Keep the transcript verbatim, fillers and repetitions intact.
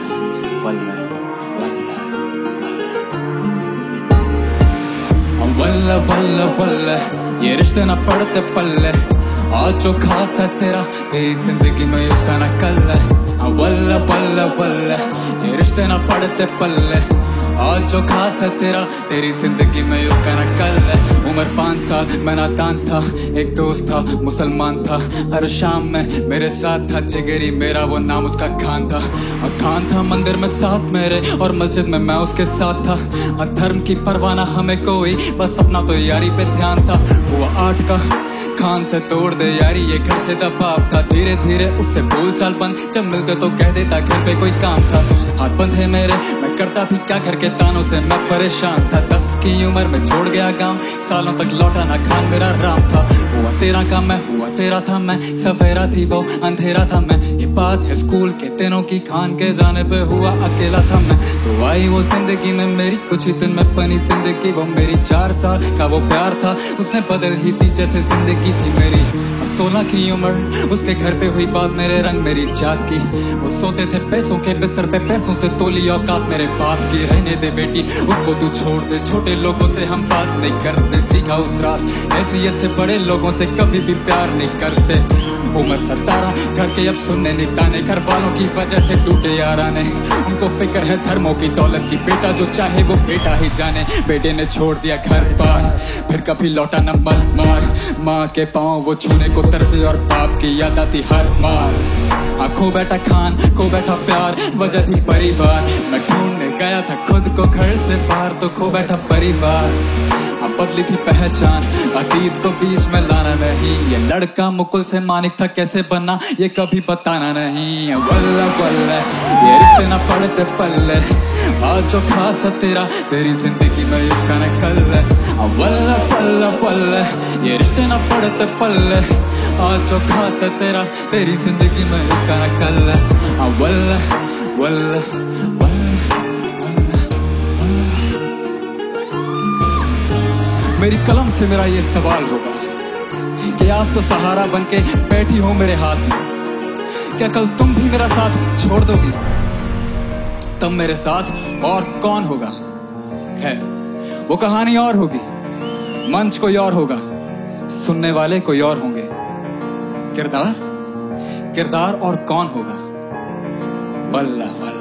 वल्ला वल्ला वल्ला वल्ला वल्ला ये रिश्ते ना पड़ते पल्ले, आज जो खास है तेरा तेरी जिंदगी में उसका ना कल है। वल्ला वल्ला वल्ला ये रिश्ते ना पड़ते पल्ले, आज जो खास है तेरा तेरी जिंदगी में उसका ना कल है। उम्र पाँच साल मैं नादान था, एक दोस्त था मुसलमान था, हर शाम में मेरे साथ था जिगरी मेरा, वो नाम उसका खान था। खान था मंदिर में साथ मेरे और मस्जिद में मैं उसके साथ था। धर्म की परवाना हमें कोई, बस अपना तो यारी पे ध्यान था। हुआ आठ का खान से तोड़ दे यारी, ये घर से दबाव था। धीरे धीरे उससे बोल चाल बंद, जब मिलते तो कह देता घर पे कोई काम था। हाथ बंद है मेरे, मैं करता भी क्या घर के तानों से मैं परेशान था। दस की उम्र में छोड़ गया गांव, सालों तक लौटा ना खान मेरा राम था। हुआ तेरा का मैं, हुआ तेरा था मैं, सवेरा थी वो अंधेरा था मैं। ये बात है स्कूल के दिनों की, खान के जाने पे हुआ अकेला था मैं। तो आई वो जिंदगी में मेरी, कुछ ही दिन में बनी जिंदगी वो मेरी। चार साल का वो प्यार था, उसने बदल ही दी जैसे जिंदगी थी मेरी। सोलह की उम्र उसके घर पे हुई बात, मेरे रंग मेरी जात की। वो सोते थे पैसों के बिस्तर पे, पैसों से तोली औकात मेरे बाप की। रहने दे बेटी उसको तू छोड़ दे, छोटे लोगों से हम बात नहीं करते। सीखा उस रात हैसियत से बड़े लोगों से कभी भी प्यार नहीं करते। उम्र सतारह घर के अब सुनने नहीं ताने, घर वालों की वजह से टूटे याराने। उनको फिक्र है धर्मों की दौलत की, बेटा जो चाहे वो बेटा ही जाने। बेटे ने छोड़ दिया घर बार, फिर कभी लौटा न मल मार। माँ के पाँव वो छूने को तरसे और बाप की याद आती हर मार। खो बैठा खान, खो बैठा प्यार, वजह थी परिवार। मैं ढूंढने गया था खुद को घर से बाहर, तो खो बैठा परिवार। अब बदली थी पहचान, अतीत को बीच में लाना नहीं। ये लड़का मुकुल से मानिक था, कैसे बना ये कभी बताना नहीं। वल्ला वल्ला ये रिश्ते ना पड़ते पल्ले, आज जो खास है तेरा तेरी जिंदगी में उसका न कल है। वल्ला वल्ला वल्ला ये रिश्ते ना पड़ते पल्ले, आज जो खास है तेरा तेरी जिंदगी में उसका न कल है। वल्ला वल्ला मेरी कलम से मेरा ये सवाल होगा कि आज तो सहारा बनके बैठी हो मेरे हाथ में, क्या कल तुम भी मेरा साथ छोड़ दोगी? तब मेरे साथ और कौन होगा? खैर वो कहानी और होगी, मंच कोई और होगा, सुनने वाले कोई और होंगे। किरदार किरदार और कौन होगा? वल्ला वल्ला।